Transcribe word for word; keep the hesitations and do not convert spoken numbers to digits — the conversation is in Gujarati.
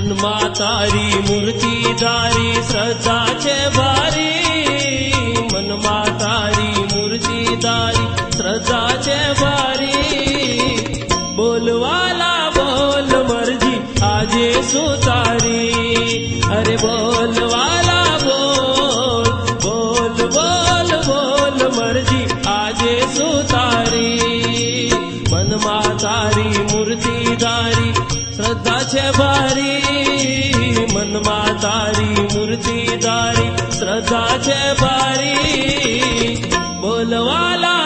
મનમાં તારી મૂર્તિ ધારી શ્રદ્ધા છે ભારી, મનમાં તારી મૂર્તિ ધારી શ્રદ્ધા છે ભારી. બોલવાલા બોલ મરજી આજે શું તારી, અરે બોલવાલા બોલ, બોલ બોલ બોલ મરજી આજે શું તારી. મનમાં તારી મૂર્તિ ધારી શ્રદ્ધા છે ભારી, મનમાં તારી મૂર્તિ ધારી શ્રદ્ધા છે ભારી. બોલવાલા